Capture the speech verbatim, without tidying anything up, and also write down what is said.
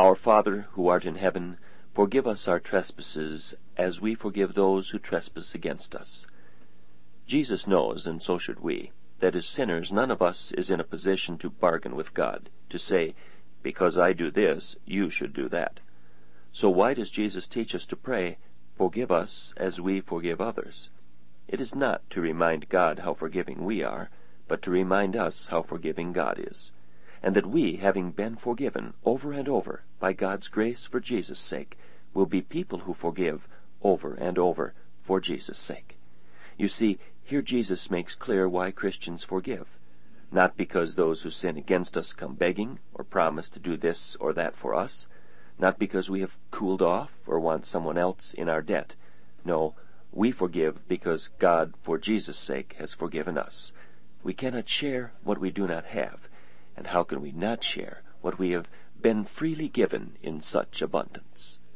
Our Father, who art in heaven, forgive us our trespasses, as we forgive those who trespass against us. Jesus knows, and so should we, that as sinners none of us is in a position to bargain with God, to say, because I do this, you should do that. So why does Jesus teach us to pray, forgive us as we forgive others? It is not to remind God how forgiving we are, but to remind us how forgiving God is, and that we, having been forgiven over and over by God's grace for Jesus' sake, will be people who forgive over and over for Jesus' sake. You see, here Jesus makes clear why Christians forgive. Not because those who sin against us come begging or promise to do this or that for us, not because we have cooled off or want someone else in our debt. No, we forgive because God, for Jesus' sake, has forgiven us. We cannot share what we do not have, and how can we not share what we have been freely given in such abundance?